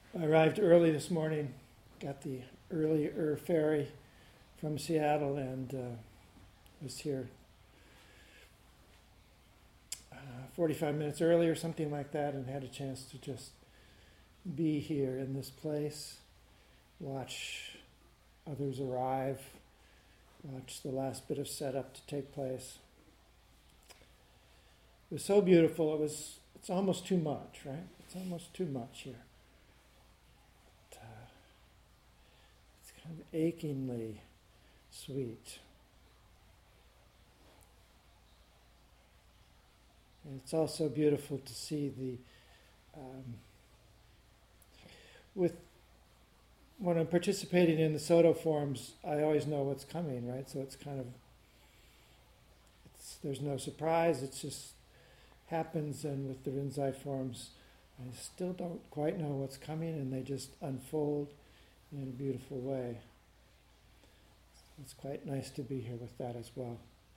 I arrived early this morning, got the earlier ferry from Seattle, and was here 45 minutes early or something like that, and had a chance to just be here in this place, watch others arrive, watch the last bit of setup to take place. It was so beautiful, it's almost too much, right? It's almost too much here. It's kind of achingly sweet. And it's also beautiful to see when I'm participating in the Soto forums, I always know what's coming, right? So it's kind of, there's no surprise, it just happens, and with the Rinzai forums, I still don't quite know what's coming, and they just unfold in a beautiful way. It's quite nice to be here with that as well.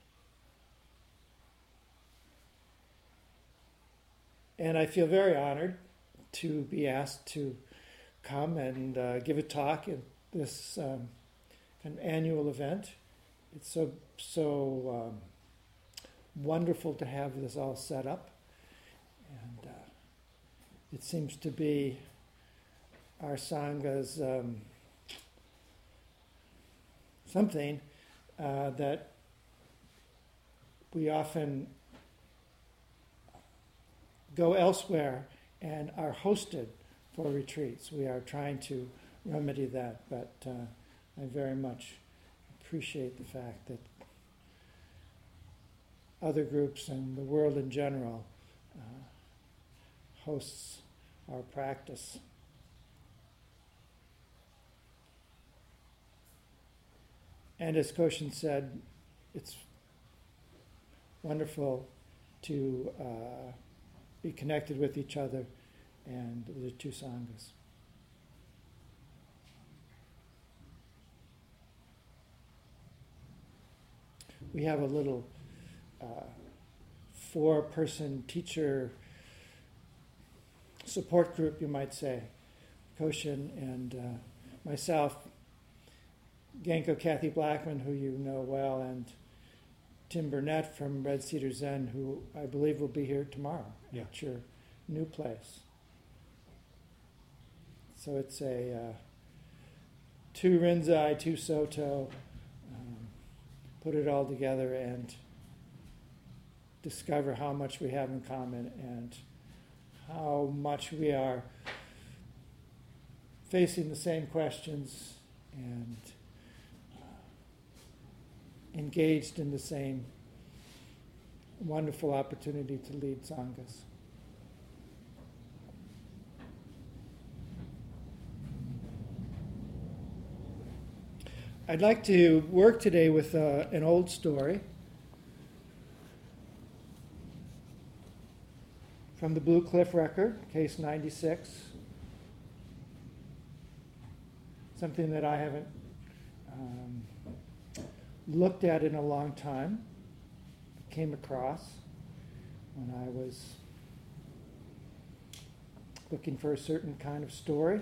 And I feel very honored to be asked to come and give a talk at this kind of annual event. It's so wonderful to have this all set up. And it seems to be our Sangha's something that we often go elsewhere and are hosted for retreats. We are trying to remedy that, but I very much appreciate the fact that other groups and the world in general hosts our practice. And as Koshin said, it's wonderful to be connected with each other and the two Sanghas. We have a little 4-person teacher support group, you might say. Koshin and myself, Genko Kathy Blackman, who you know well, and Tim Burnett from Red Cedar Zen, who I believe will be here tomorrow at your new place. So it's a 2 Rinzai, 2 Soto, put it all together and discover how much we have in common and how much we are facing the same questions and engaged in the same wonderful opportunity to lead Sanghas. I'd like to work today with an old story from the Blue Cliff Record, case 96. Something that I haven't looked at in a long time. Came across when I was looking for a certain kind of story.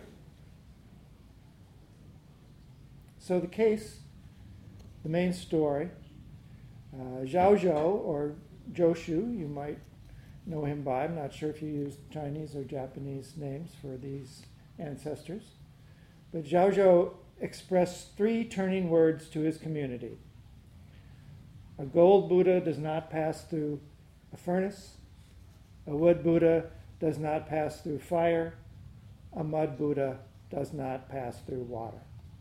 So the case, the main story, Zhao Zhou, or Joshu, you might know him by. I'm not sure if you use Chinese or Japanese names for these ancestors. But Zhao Zhou expressed 3 turning words to his community. A gold Buddha does not pass through a furnace. A wood Buddha does not pass through fire. A mud Buddha does not pass through water.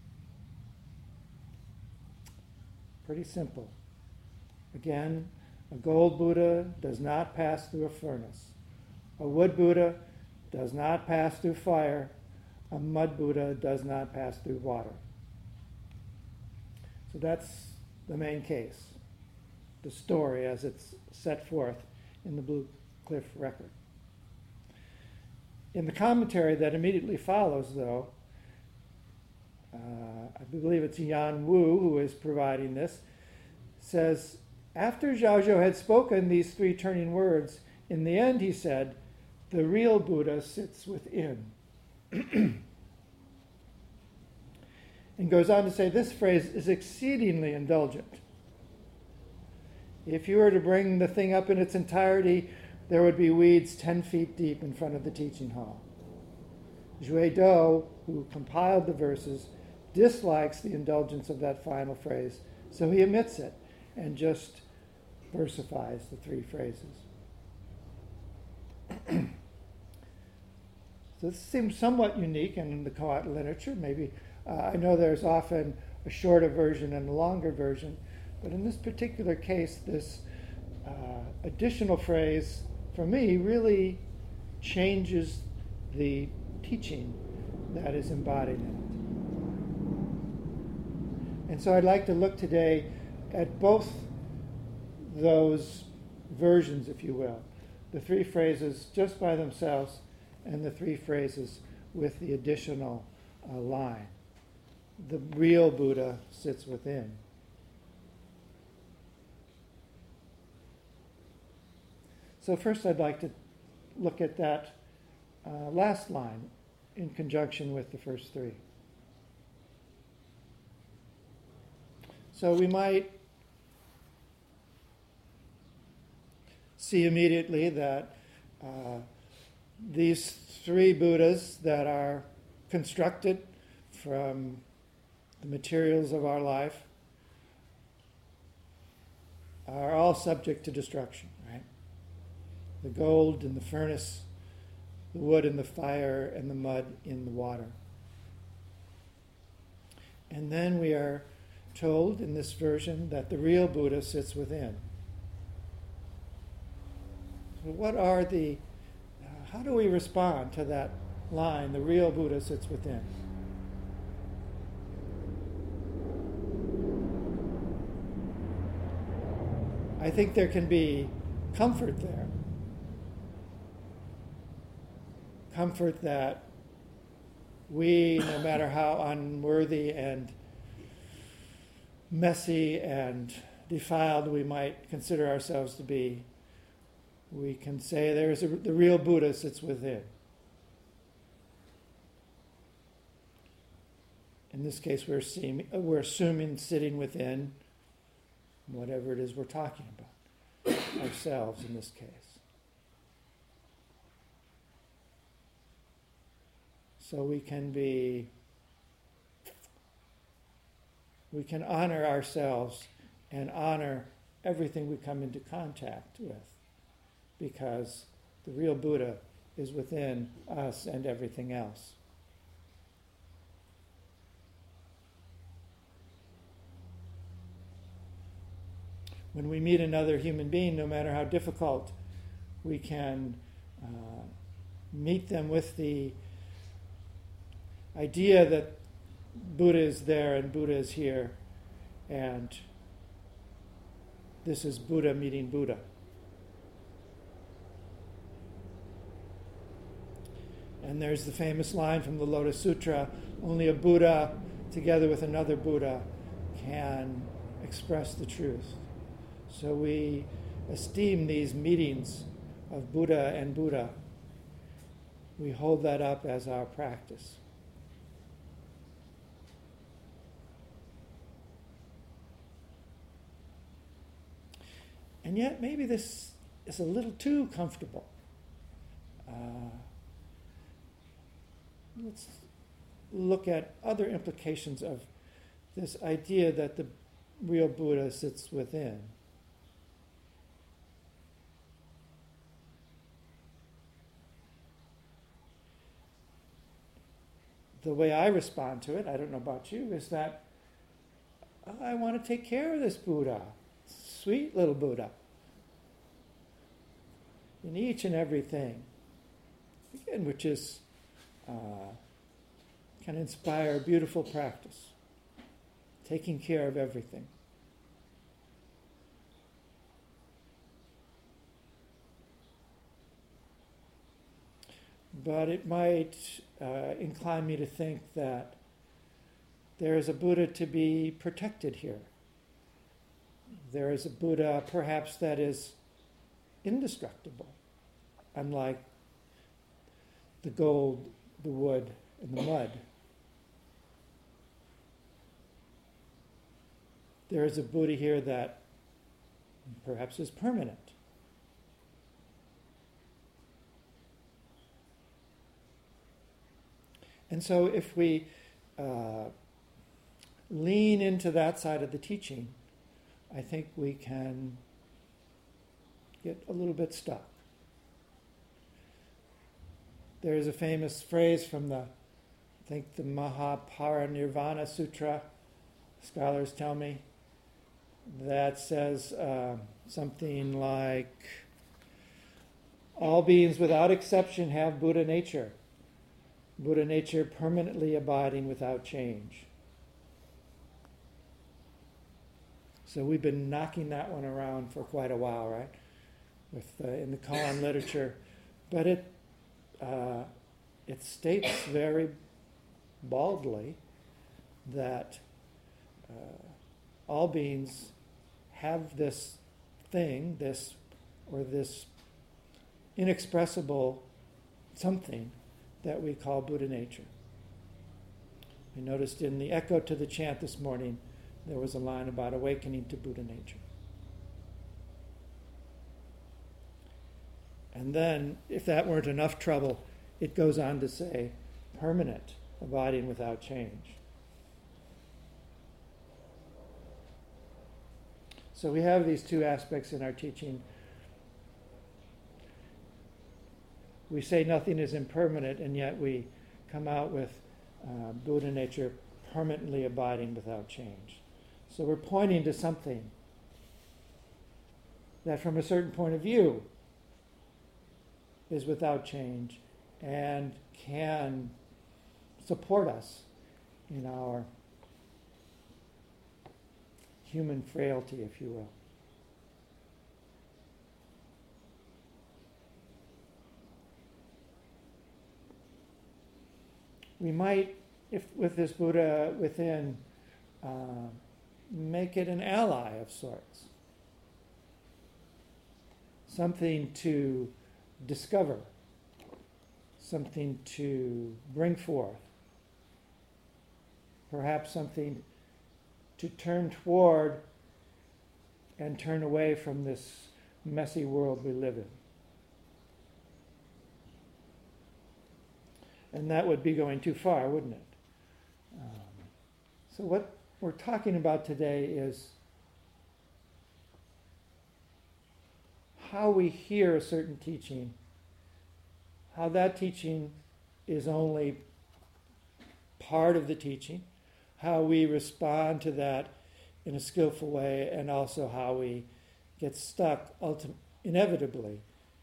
Pretty simple. Again, a gold Buddha does not pass through a furnace. A wood Buddha does not pass through fire. A mud Buddha does not pass through water. So that's the main case, the story as it's set forth in the Blue Cliff Record. In the commentary that immediately follows, though, I believe it's Yan Wu who is providing this, says, after Zhao Zhou had spoken these 3 turning words, in the end he said, the real Buddha sits within. And goes on to say this phrase is exceedingly indulgent. If you were to bring the thing up in its entirety, there would be weeds 10 feet deep in front of the teaching hall. Zhui Do, who compiled the verses, dislikes the indulgence of that final phrase, so he omits it and just versifies the three phrases. So this seems somewhat unique in the Koat literature. Maybe I know there's often a shorter version and a longer version, but in this particular case, this additional phrase, for me, really changes the teaching that is embodied in it. And so I'd like to look today at both those versions, if you will, the three phrases just by themselves and the three phrases with the additional line. The real Buddha sits within. So first I'd like to look at that last line in conjunction with the first three. So we might see immediately that these three Buddhas that are constructed from the materials of our life are all subject to destruction, right? The gold in the furnace, the wood in the fire, and the mud in the water. And then we are told in this version that the real Buddha sits within. So what are how do we respond to that line, the real Buddha sits within? I think there can be comfort there. Comfort that we, no matter how unworthy and messy and defiled we might consider ourselves to be, we can say the real Buddha sits within. In this case, we're assuming sitting within whatever it is we're talking about, ourselves in this case. So we can honor ourselves and honor everything we come into contact with, because the real Buddha is within us and everything else. When we meet another human being, no matter how difficult, we can meet them with the idea that Buddha is there and Buddha is here, and this is Buddha meeting Buddha. And there's the famous line from the Lotus Sutra, only a Buddha together with another Buddha can express the truth. So we esteem these meetings of Buddha and Buddha. We hold that up as our practice. And yet maybe this is a little too comfortable. Let's look at other implications of this idea that the real Buddha sits within. The way I respond to it, I don't know about you, is that I want to take care of this Buddha, sweet little Buddha, in each and everything, again, which is can inspire beautiful practice, taking care of everything. But it might incline me to think that there is a Buddha to be protected here. There is a Buddha perhaps that is indestructible, unlike the gold the wood and the mud. There is a Buddha here that perhaps is permanent. And so if we lean into that side of the teaching, I think we can get a little bit stuck. There's a famous phrase from the Mahaparinirvana Sutra, scholars tell me, that says something like, all beings without exception have Buddha nature. Buddha nature permanently abiding without change. So we've been knocking that one around for quite a while, right? In the koan literature. But it states very baldly that all beings have this thing, this inexpressible something that we call Buddha nature. I noticed in the echo to the chant this morning, there was a line about awakening to Buddha nature. And then, if that weren't enough trouble, it goes on to say, permanent, abiding without change. So we have these two aspects in our teaching. We say nothing is impermanent, and yet we come out with Buddha nature permanently abiding without change. So we're pointing to something that from a certain point of view is without change and can support us in our human frailty, if you will. We might, if with this Buddha within, make it an ally of sorts. Something to discover, something to bring forth, perhaps something to turn toward and turn away from this messy world we live in. And that would be going too far, wouldn't it? So what we're talking about today is how we hear a certain teaching, how that teaching is only part of the teaching, how we respond to that in a skillful way, and also how we get stuck inevitably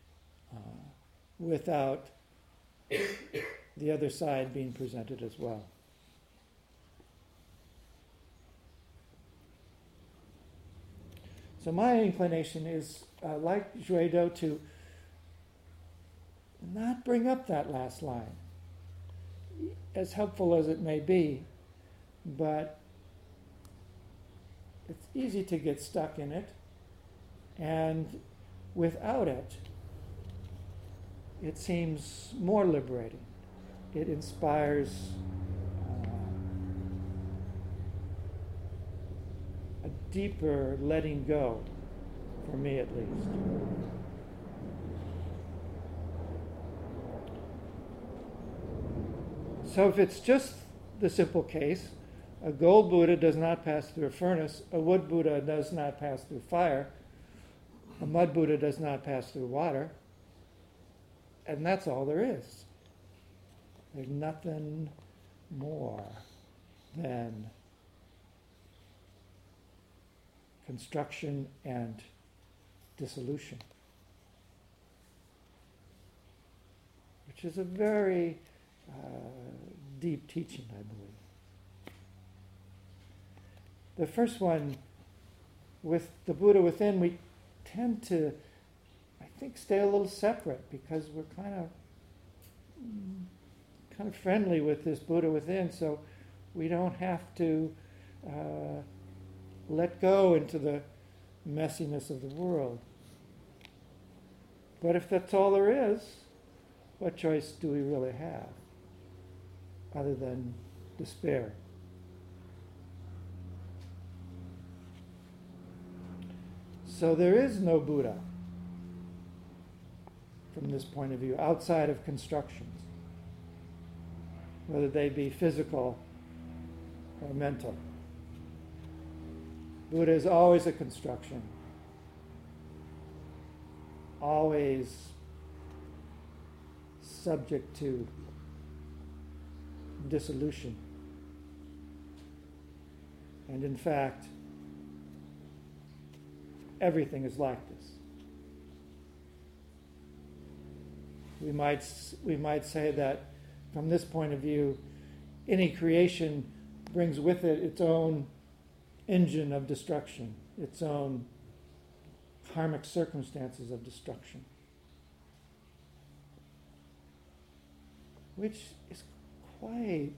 without the other side being presented as well. So my inclination is, like Zhui Do, to not bring up that last line, as helpful as it may be, but it's easy to get stuck in it, and without it, it seems more liberating. It inspires a deeper letting go, for me at least. So if it's just the simple case, a gold Buddha does not pass through a furnace, a wood Buddha does not pass through fire, a mud Buddha does not pass through water, and that's all there is. There's nothing more than construction and dissolution, which is a very deep teaching, I believe. The first one, with the Buddha within, we tend to, I think, stay a little separate because we're kind of friendly with this Buddha within, so we don't have to let go into the messiness of the world. But if that's all there is, what choice do we really have? other than despair. So there is no Buddha from this point of view, outside of constructions, whether they be physical or mental. Buddha is always a construction, always subject to dissolution. And in fact, everything is like this. We might say that from this point of view, any creation brings with it its own engine of destruction, its own karmic circumstances of destruction, which is quite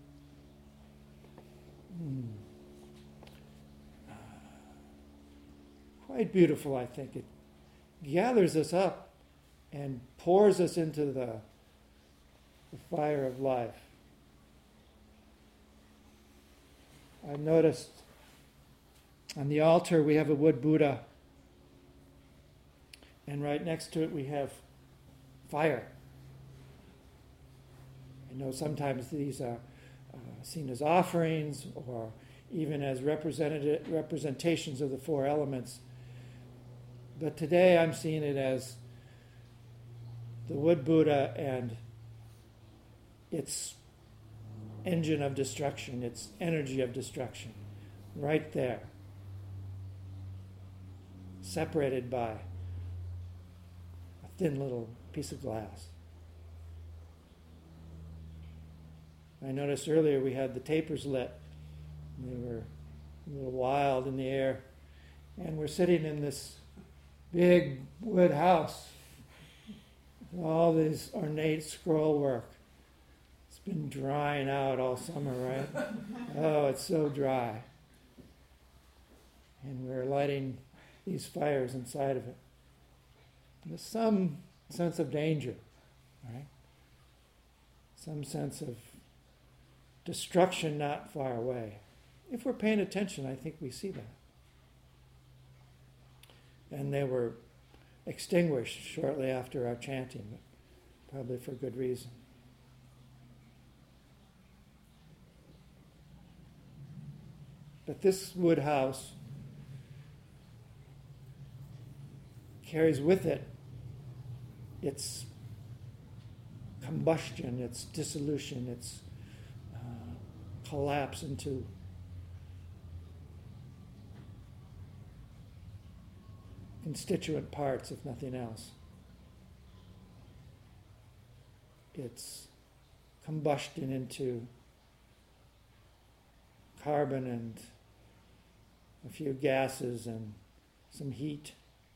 quite beautiful, I think. It gathers us up and pours us into the fire of life. I noticed on the altar we have a wood Buddha, and right next to it we have fire. I know sometimes these are seen as offerings or even as representations of the four elements. But today I'm seeing it as the wood Buddha and its engine of destruction, its energy of destruction, right there, separated by a thin little piece of glass. I noticed earlier we had the tapers lit. They were a little wild in the air. And we're sitting in this big wood house with all this ornate scroll work. It's been drying out all summer, right? Oh, it's so dry. And we're lighting these fires inside of it. There's some sense of danger, right? Some sense of destruction not far away. If we're paying attention, I think we see that. And they were extinguished shortly after our chanting, but probably for good reason. But this wood house carries with it its combustion, its dissolution, its collapse into constituent parts, if nothing else. It's combustion into carbon and a few gases and some heat.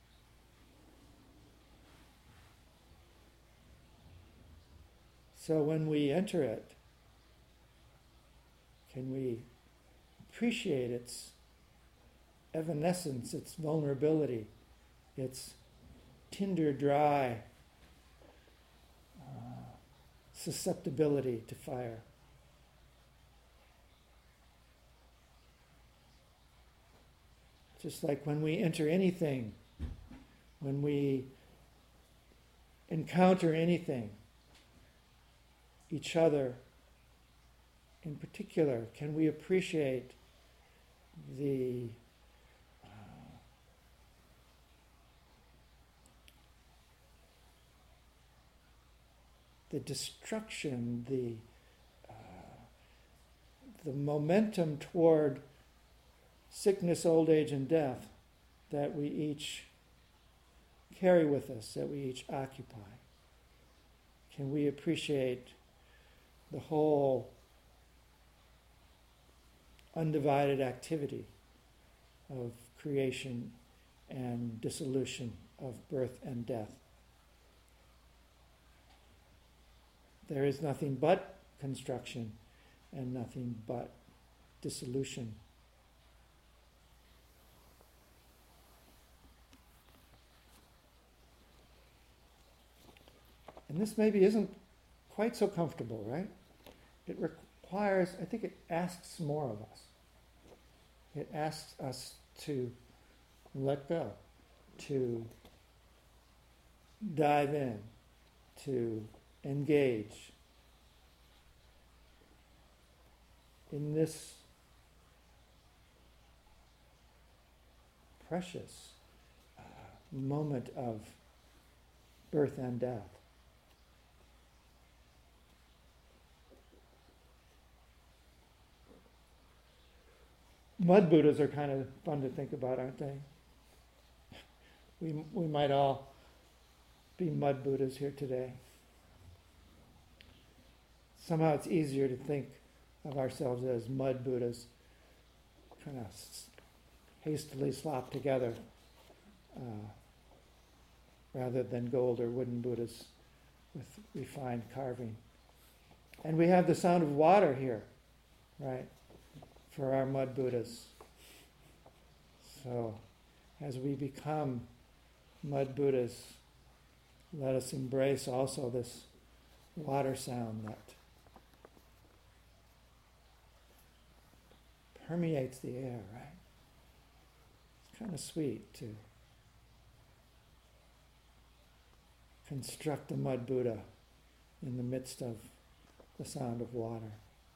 So when we enter it, can we appreciate its evanescence, its vulnerability, its tinder dry susceptibility to fire? Just like when we enter anything, when we encounter anything, each other in particular, can we appreciate the destruction, the momentum toward sickness, old age, and death that we each carry with us, that we each occupy? Can we appreciate the whole undivided activity of creation and dissolution, of birth and death? There is nothing but construction and nothing but dissolution. And this maybe isn't quite so comfortable, right? It requires, I think it asks more of us. It asks us to let go, to dive in, to engage in this precious moment of birth and death. Mud Buddhas are kind of fun to think about, aren't they? We might all be mud Buddhas here today. Somehow it's easier to think of ourselves as mud Buddhas, kind of hastily slopped together, rather than gold or wooden Buddhas with refined carving. And we have the sound of water here, right, for our mud Buddhas. So as we become mud Buddhas, let us embrace also this water sound that permeates the air, right? It's kind of sweet to construct a mud Buddha in the midst of the sound of water.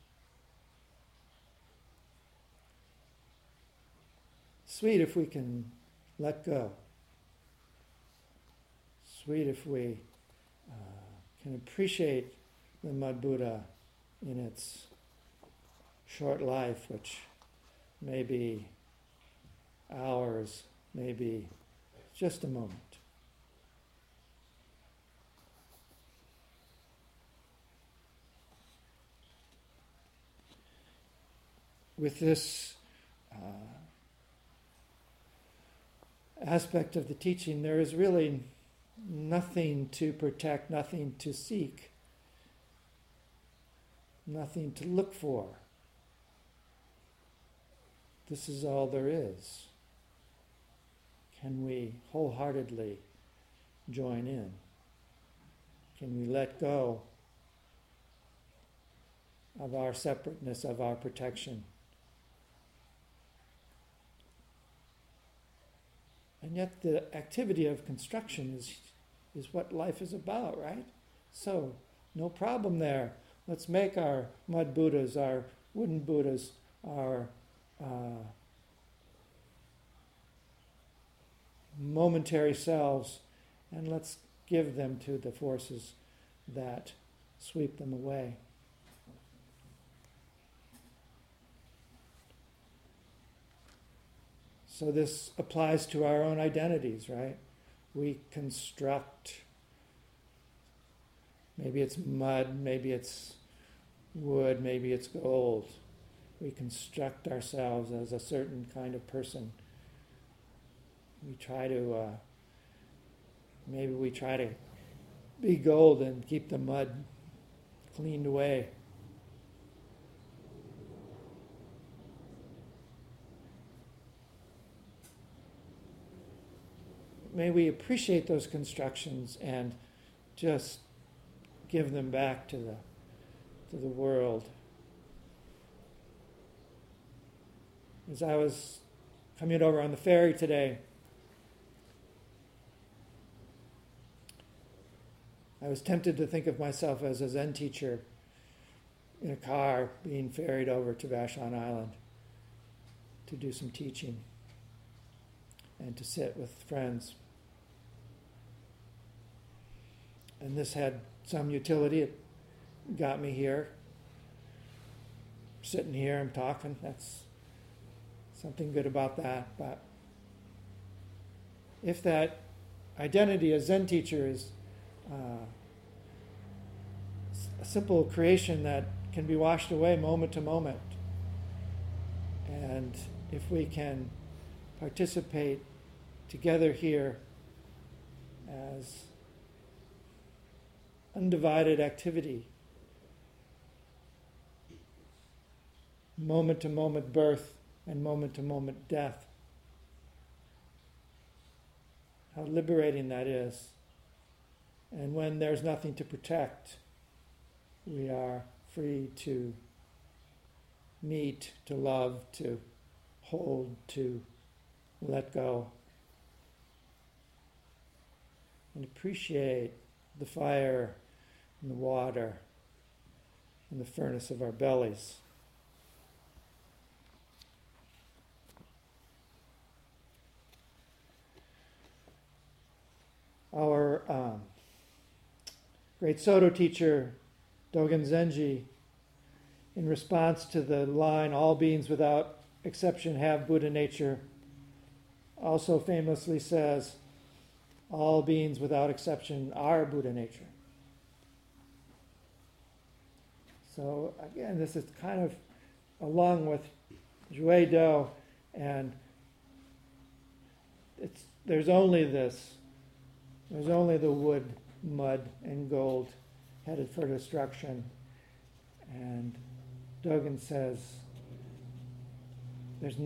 Sweet if we can let go. Sweet if we can appreciate the mud Buddha in its short life, which may be hours, maybe just a moment. With this aspect of the teaching, there is really nothing to protect, nothing to seek, nothing to look for. This is all there is. Can we wholeheartedly join in? Can we let go of our separateness, of our protection? And yet the activity of construction is what life is about, right? So, no problem there. Let's make our mud Buddhas, our wooden Buddhas, our momentary selves, and let's give them to the forces that sweep them away. So this applies to our own identities, right? We construct, maybe it's mud, maybe it's wood, maybe it's gold. We construct ourselves as a certain kind of person. We try to, maybe we try to be gold and keep the mud cleaned away. May we appreciate those constructions and just give them back to the world. As I was coming over on the ferry today, I was tempted to think of myself as a Zen teacher in a car being ferried over to Vashon Island to do some teaching and to sit with friends. And this had some utility. It got me here. Sitting here, I'm talking. That's something good about that. But if that identity as Zen teacher is a simple creation that can be washed away moment to moment, and if we can participate together here as undivided activity, moment to moment birth and moment to moment death, how liberating that is. And when there's nothing to protect, we are free to meet, to love, to hold, to let go, and appreciate the fire and the water and the furnace of our bellies. Our great Soto teacher, Dogen Zenji, in response to the line, all beings without exception have Buddha nature, also famously says, all beings without exception are Buddha nature. So again, this is kind of along with Zhui Do, and there's only the wood, mud, and gold headed for destruction. And Dogen says there's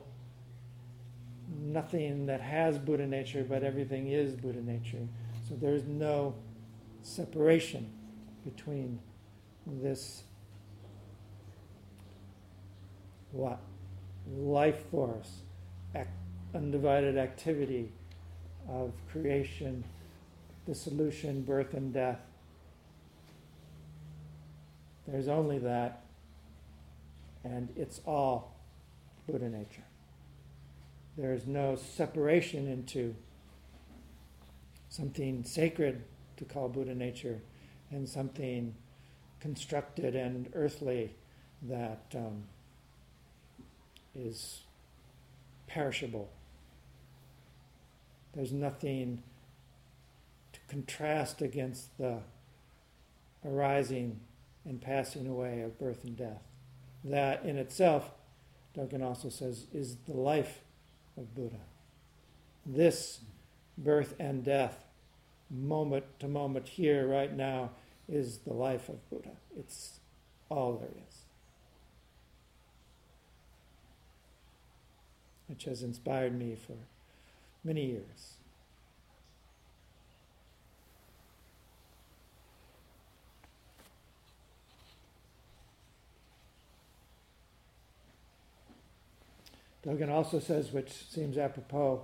nothing that has Buddha nature, but everything is Buddha nature. So there's no separation between this life force, undivided activity of creation, dissolution, birth, and death. There's only that, and it's all Buddha nature. There's no separation into something sacred to call Buddha nature and something constructed and earthly that is perishable. There's nothing to contrast against the arising and passing away of birth and death. That in itself, Dogen also says, is the life of Buddha. This birth and death, moment to moment, here, right now, is the life of Buddha. It's all there is. Which has inspired me for many years. Dogen also says, which seems apropos,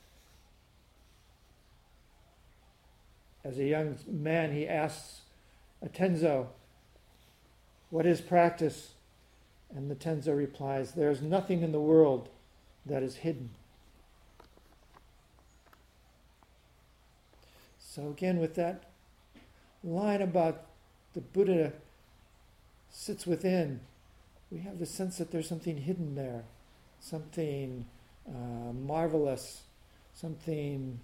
as a young man, he asks a Tenzo, what is practice? And the Tenzo replies, there is nothing in the world that is hidden. So again, with that line about the Buddha sits within, we have the sense that there's something hidden there, something marvelous, something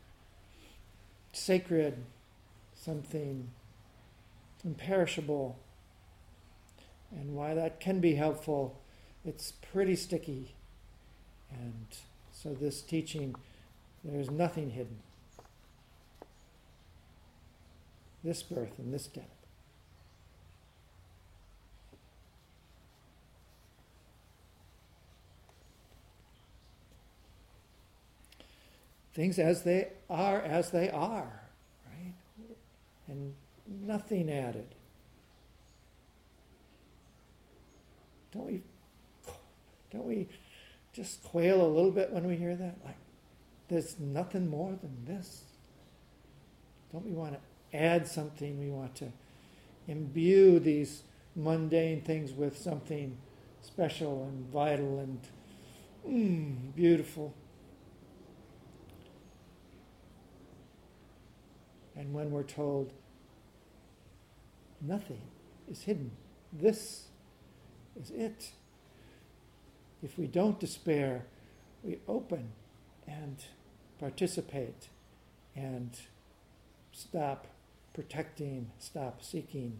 sacred, something imperishable. And why that can be helpful, it's pretty sticky. And so this teaching, there's nothing hidden. This birth and this death. Things as they are, right? And nothing added. Don't we just quail a little bit when we hear that? Like, there's nothing more than this. Don't we want to add something? We want to imbue these mundane things with something special and vital and beautiful. And when we're told nothing is hidden, this is it. If we don't despair, we open and participate and stop protecting, stop seeking,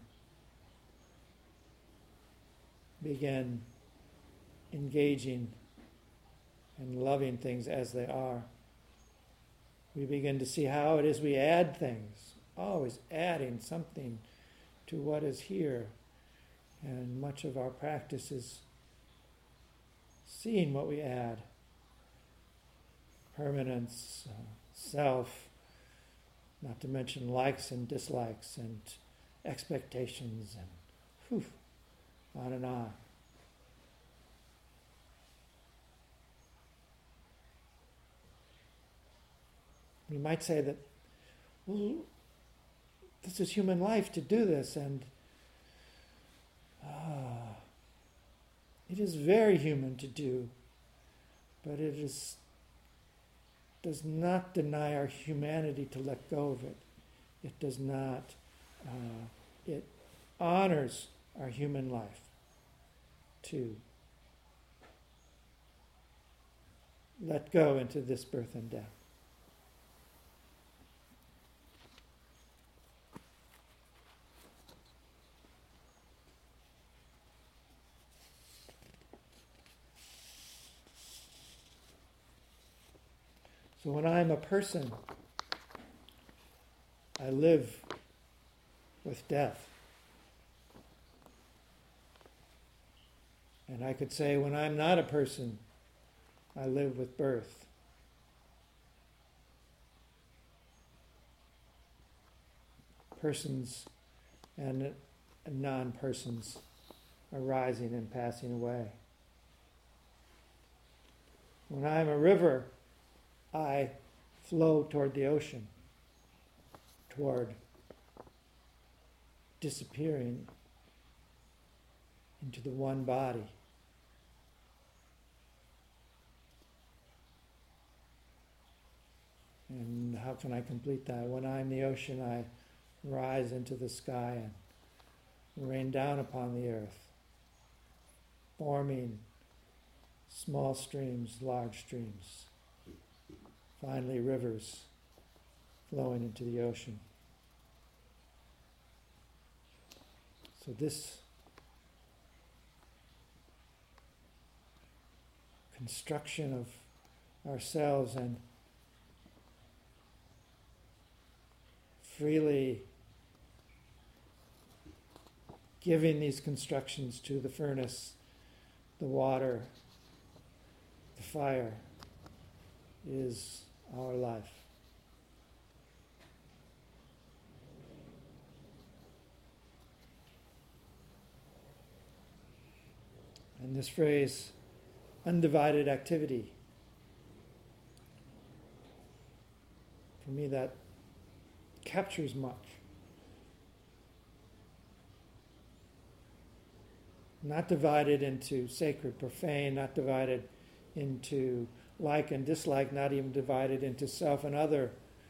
begin engaging and loving things as they are. We begin to see how it is we add things, always adding something to what is here. And much of our practice is seeing what we add. Permanence, self, not to mention likes and dislikes and expectations and on and on. You might say that, well, this is human life to do this, and it is very human to do, but does not deny our humanity to let go of it. It does not. It honors our human life to let go into this birth and death. So when I'm a person, I live with death. And I could say when I'm not a person, I live with birth. Persons and non-persons arising and passing away. When I'm a river, I flow toward the ocean, toward disappearing into the one body. And how can I complete that? When I'm the ocean, I rise into the sky and rain down upon the earth, forming small streams, large streams, finally rivers flowing into the ocean. So this construction of ourselves and freely giving these constructions to the furnace, the water, the fire, is our life. And this phrase, undivided activity, for me that captures much. Not divided into sacred, profane, not divided into like and dislike, not even divided into self and other.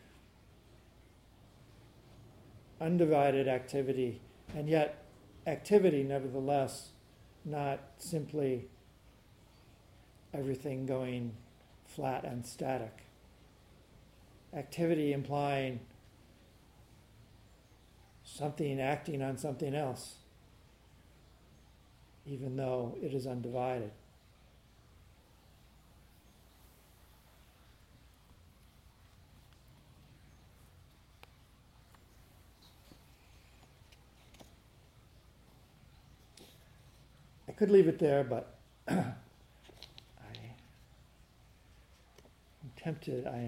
Undivided activity, and yet activity nevertheless, not simply everything going flat and static. Activity implying something acting on something else, even though it is undivided. I could leave it there, but I'm tempted. I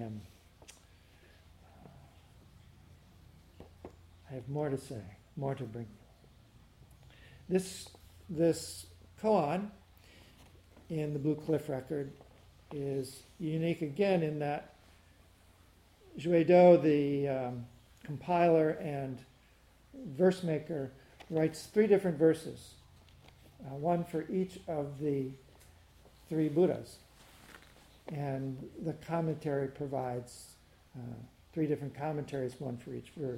have more to say, more to bring. This koan in the Blue Cliff record is unique again in that Zhuido, the compiler and verse maker, writes 3 different verses, one for each of the 3 Buddhas. And the commentary provides 3 different commentaries, one for each verse.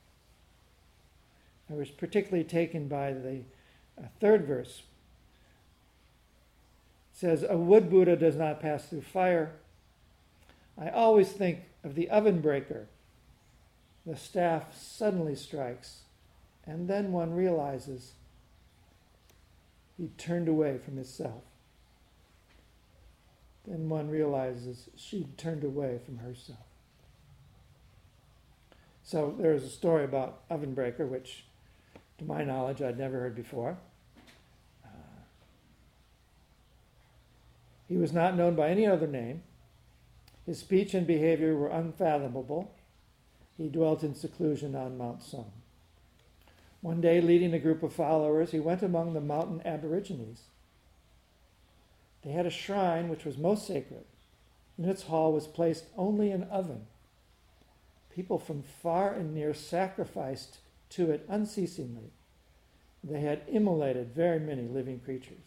I was particularly taken by the 3rd verse. It says, a wood Buddha does not pass through fire. I always think of the oven breaker. The staff suddenly strikes, and then one realizes he turned away from his self. Then one realizes she'd turned away from herself. So there's a story about oven breaker, which to my knowledge, I'd never heard before. He was not known by any other name. His speech and behavior were unfathomable. He dwelt in seclusion on Mount Sung. One day, leading a group of followers, he went among the mountain aborigines. They had a shrine which was most sacred. In its hall was placed only an oven, People from far and near sacrificed to it unceasingly. They had immolated very many living creatures.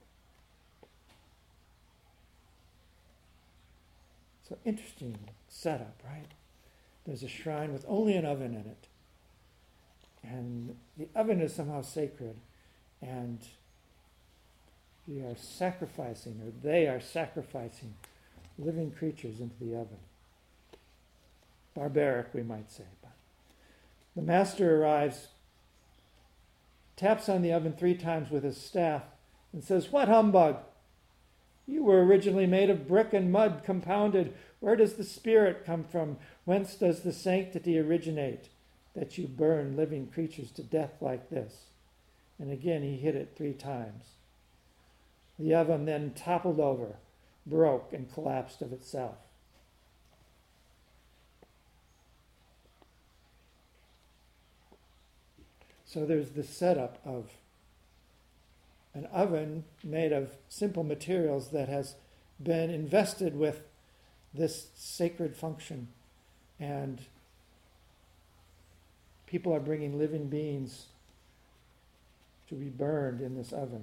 So interesting setup, right? There's a shrine with only an oven in it. And the oven is somehow sacred. And we are sacrificing, or they are sacrificing, living creatures into the oven. Barbaric, we might say. But the master arrives, taps on the oven 3 times with his staff, and says, "What humbug? You were originally made of brick and mud compounded. Where does the spirit come from? Whence does the sanctity originate, that you burn living creatures to death like this?" And again he hit it 3 times. The oven then toppled over, broke, and collapsed of itself. So there's the setup of an oven made of simple materials that has been invested with this sacred function. And people are bringing living beings to be burned in this oven.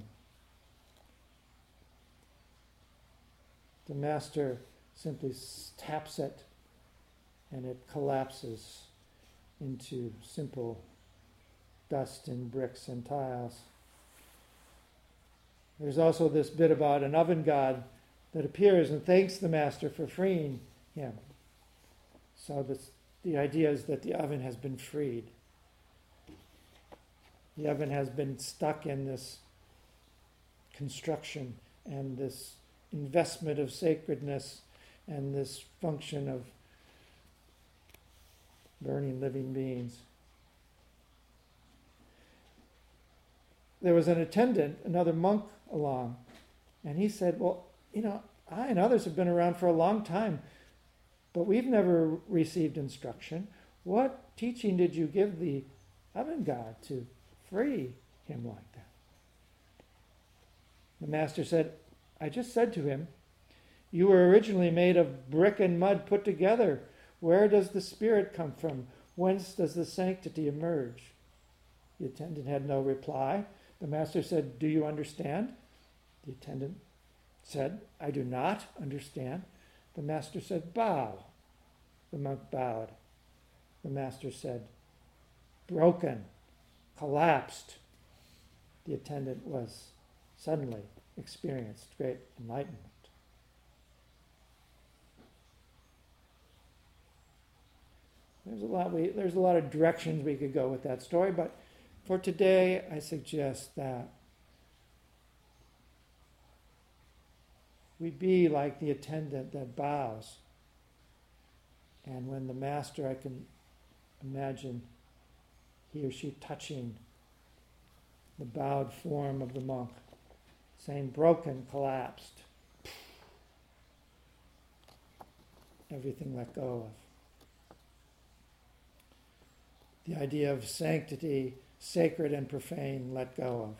The master simply taps it and it collapses into simple dust and bricks and tiles. There's also this bit about an oven god that appears and thanks the master for freeing him. So the idea is that the oven has been freed. The oven has been stuck in this construction and this investment of sacredness and this function of burning living beings. There was an attendant, another monk, along, and he said, "Well, I and others have been around for a long time, but we've never received instruction. What teaching did you give the oven god to free him like that?" The master said, "I just said to him, you were originally made of brick and mud put together. Where does the spirit come from? Whence does the sanctity emerge?" The attendant had no reply. The master said, "Do you understand?" The attendant said, "I do not understand." The master said, "Bow." The monk bowed. The master said, "Broken, collapsed." The attendant was suddenly experienced great enlightenment. There's a lot of directions we could go with that story, but for today, I suggest that we be like the attendant that bows. And when the master, I can imagine he or she touching the bowed form of the monk, saying, "Broken, collapsed." Everything let go of. The idea of sanctity, sacred and profane, let go of.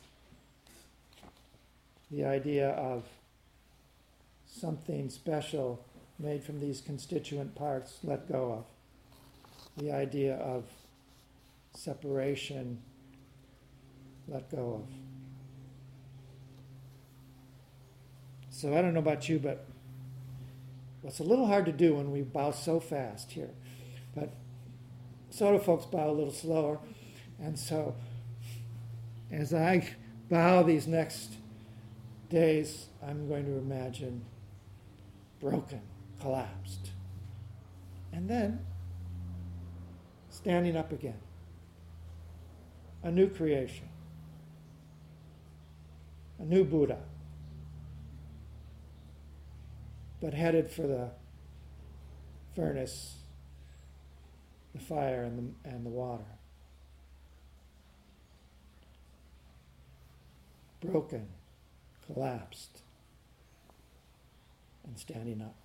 The idea of something special made from these constituent parts, let go of. The idea of separation, let go of. So I don't know about you, but it's a little hard to do when we bow so fast here. But Soto folks bow a little slower. And so as I bow these next days, I'm going to imagine broken, collapsed. And then standing up again. A new creation. A new Buddha. But headed for the furnace, the fire, and the water. Broken, collapsed, and standing up.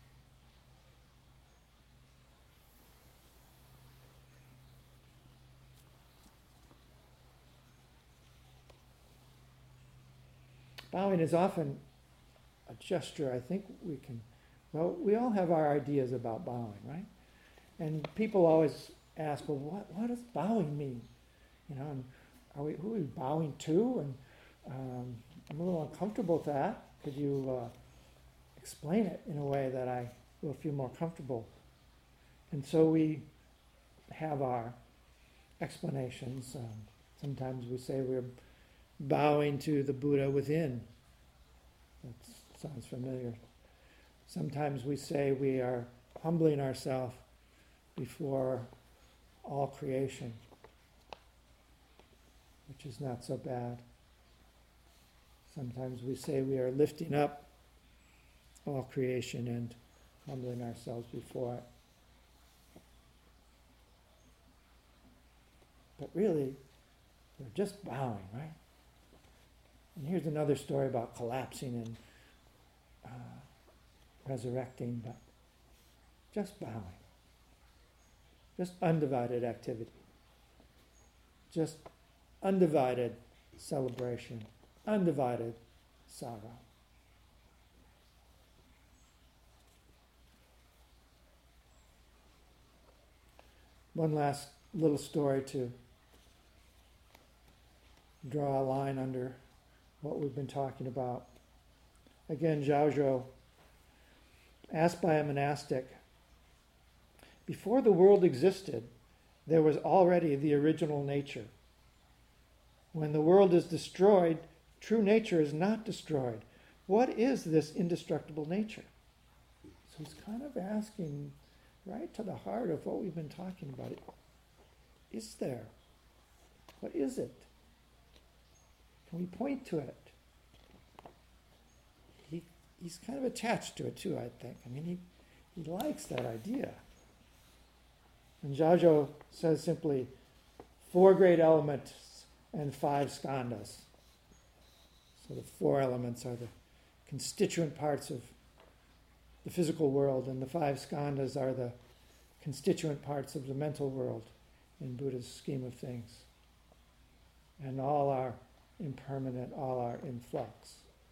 Bowing is often a gesture. I think we all have our ideas about bowing, right? And people always ask, well, what does bowing mean? And who are we bowing to? And I'm a little uncomfortable with that. Could you explain it in a way that I will feel more comfortable? And so we have our explanations. Sometimes we say we're bowing to the Buddha within. That sounds familiar. Sometimes we say we are humbling ourselves before all creation, which is not so bad. Sometimes we say we are lifting up all creation and humbling ourselves before it. But really, we're just bowing, right? And here's another story about collapsing and resurrecting, but just bowing. Just undivided activity. Just undivided celebration. Undivided sorrow. One last little story to draw a line under what we've been talking about. Again, Zhaozhou, asked by a monastic, before the world existed, there was already the original nature. When the world is destroyed, true nature is not destroyed. What is this indestructible nature? So he's kind of asking right to the heart of what we've been talking about. Is there? What is it? Can we point to it? He's kind of attached to it too, I think. I mean, he likes that idea. And Zhaozhou says simply, 4 great elements and 5 skandhas. So the 4 elements are the constituent parts of the physical world, and the 5 skandhas are the constituent parts of the mental world in Buddha's scheme of things. And all are impermanent, all are in flux.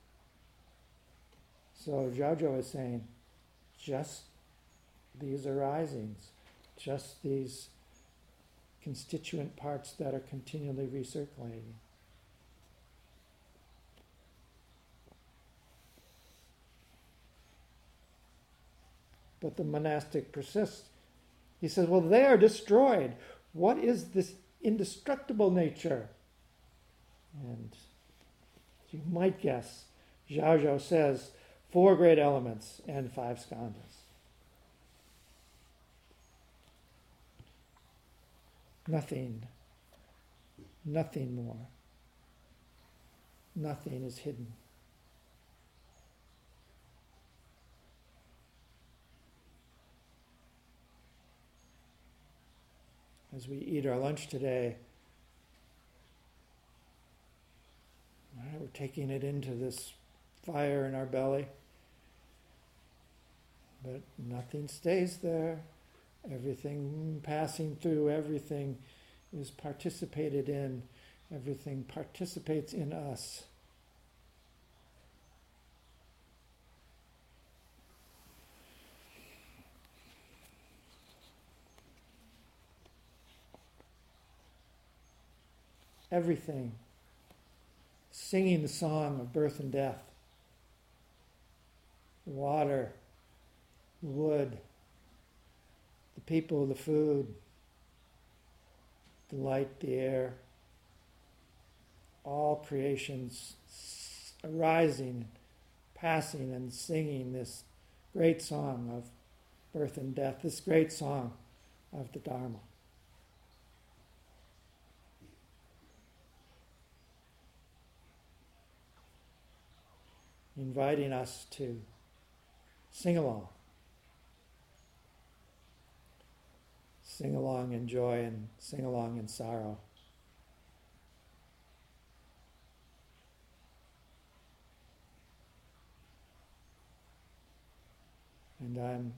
So Zhaozhou is saying, just these arisings, just these constituent parts that are continually recirculating. But the monastic persists. He says, well, they are destroyed. What is this indestructible nature? And you might guess, Zhaozhou says, 4 great elements and 5 skandhas. Nothing more. Nothing is hidden. As we eat our lunch today, we're taking it into this fire in our belly, but nothing stays there. Everything passing through, everything is participated in, everything participates in us. Everything, singing the song of birth and death, water, wood, the people, the food, the light, the air, all creations arising, passing and singing this great song of birth and death, this great song of the Dharma. Inviting us to sing along. Sing along in joy and sing along in sorrow. And I'm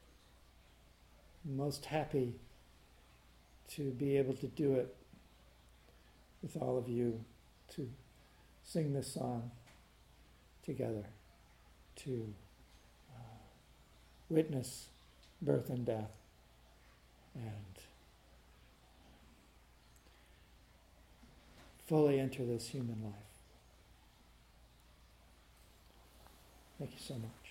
most happy to be able to do it with all of you, to sing this song together, to witness birth and death. and fully enter this human life. Thank you so much.